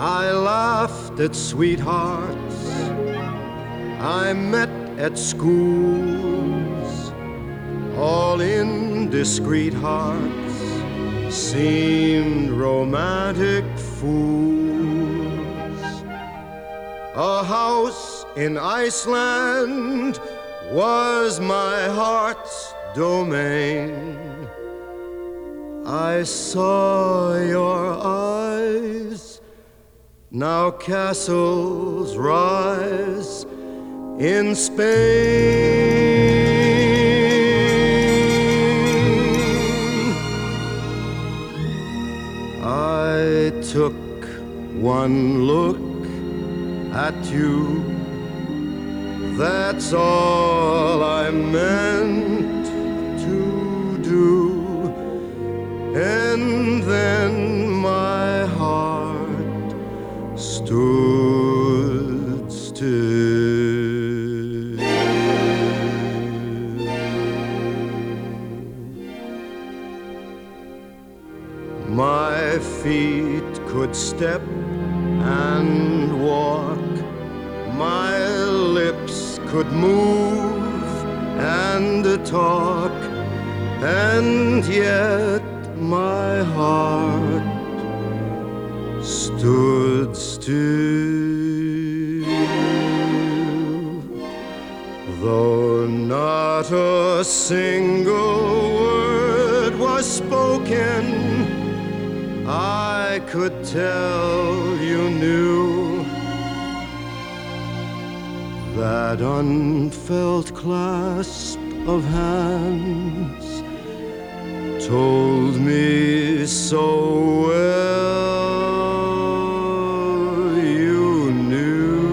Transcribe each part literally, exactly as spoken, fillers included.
I laughed at sweethearts I met at schools. All indiscreet hearts seemed romantic fools. A house in Iceland was my heart's domain. I saw your eyes, now castles rise in Spain. I took one look at you, that's all I meant to do. And then my heart stood still. My feet could step and walk, my lips could move and talk, and yet my heart stood still. Though not a single word was spoken, I could tell you knew that unfelt clasp of hands told me so well you knew.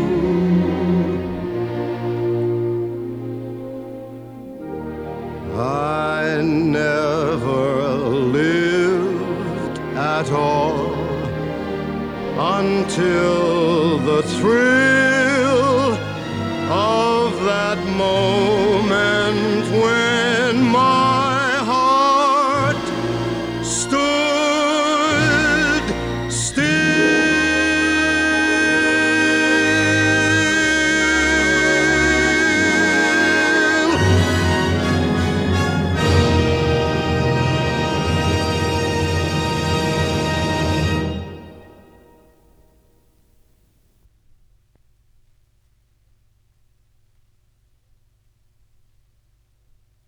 I never lived at all until the thrill of that moment